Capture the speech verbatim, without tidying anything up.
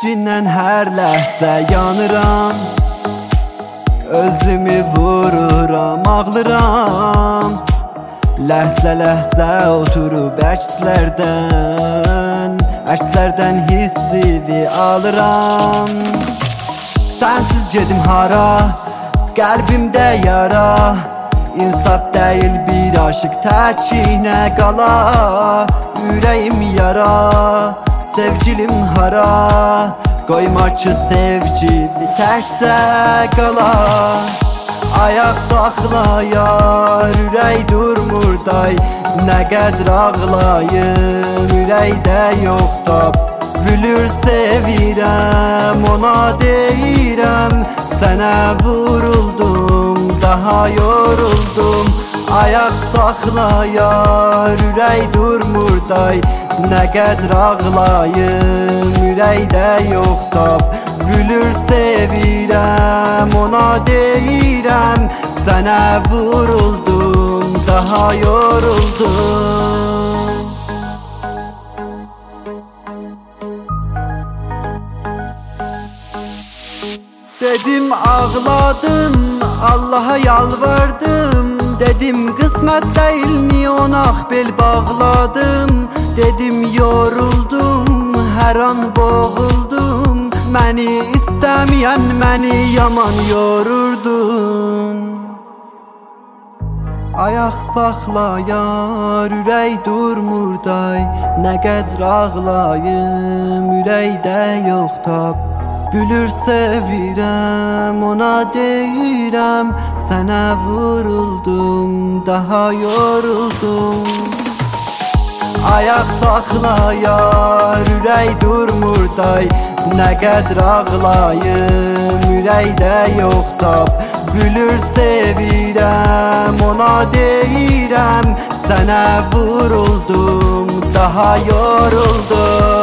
Fikrindən hər ləhzə yanıram, özümü vururam, ağlıram. Ləhzə-ləhzə oturub əkslərdən, əkslərdən hissivi alıram. Sənsiz gedim hara, qəlbimdə yara. İnsaf deyil bir aşıq təkinə qala. Ürəyim yara, sevgilim hara. Qoyma ki sevgili təkcə qala. Ayaq saxlayar, ürək durmur day. Nə qədər ağlayım, ürəkdə yox tab. Gülür sevirəm, ona deyirəm. Sənə vuruldum, daha yoruldum. Ayaq saxlayar, ürək durmur day. Nə qədər ağlayım, ürəkdə yox tab. Gülür sevirəm, ona deyirəm. Sənə vuruldum, daha yoruldum. Dedim ağladım, Allaha yalvardım. Dedim qismət deyil, niyə ona bel bağladım. Dedim yoruldum, hər an boğuldum. Məni istəməyən məni yaman yorurdun. Ayaq saxlayar, ürək durmur day. Nə qədər ağlayım, ürəkdə yox tab. Gülür sevirəm, ona deyirəm. Sənə vuruldum, daha yoruldum. Ayaq saxlayar, ürək durmur day. Nə qədər ağlayım, ürəkdə yox tab. Gülür sevirəm, ona deyirəm. Sənə vuruldum, daha yoruldum.